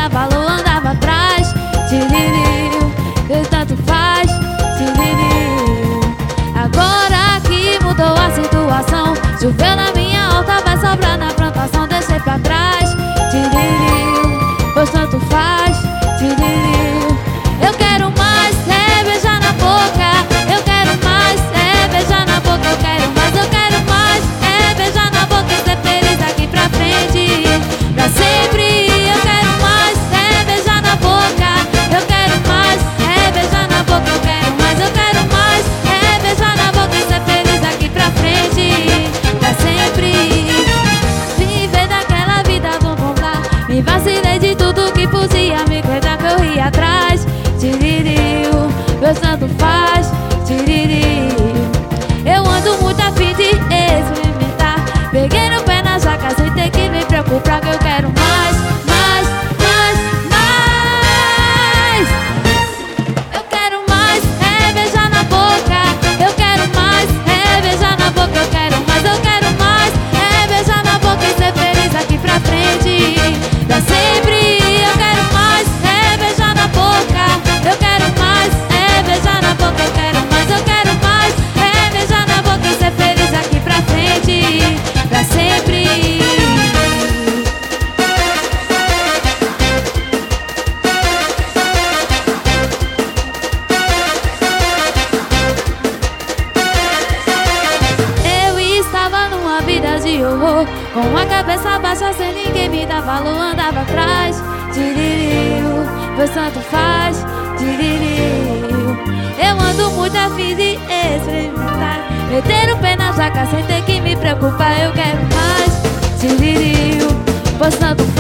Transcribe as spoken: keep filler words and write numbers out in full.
dá valor, andava atrás. Tiririu, eu tanto faz. Tiririu, agora que mudou a situação, choveu na minha horta, vai sobrar na plantação, deixei pra trás. Tiririu, pois tanto faz. Tiririu, eu quero mais, é beijar na boca. Eu quero mais, é beijar na boca. Eu quero mais, eu quero mais, é beijar na boca e ser feliz daqui pra frente, pra sempre. Eu quero mais, é beijar na boca. Eu quero mais, é beijar na boca. Eu quero mais, eu quero mais, é beijar na boca e ser feliz daqui pra frente, pra sempre. Viver daquela vida, vou voltar. Me vacilei de tudo que podia, me cuidar que eu ri atrás. Tiririu, meu santo faz. Tiririu, eu ando muito a fim de experimentar. Peguei no pé na jaca sem ter que me preocupar, que eu quero mais, mais, mais, mais. Eu quero mais, é beijar na boca. Eu quero mais, é beijar na boca. Eu quero mais, eu quero mais, é beijar na boca e ser feliz aqui pra frente, pra sempre. Eu quero mais, é beijar na boca. Eu quero mais, é beijar na boca. Eu quero mais, eu quero mais, é beijar na boca e ser feliz aqui pra frente, pra sempre. Eu estava numa vida de horror, com a cabeça baixa sem ninguém me dar valor, andava atrás. Tiririu, pois tanto faz. Tiririu, eu ando muito a fim de experimentar. Meter o pé na jaca sem ter que me preocupar, eu quero mais. Tiririu, pois tanto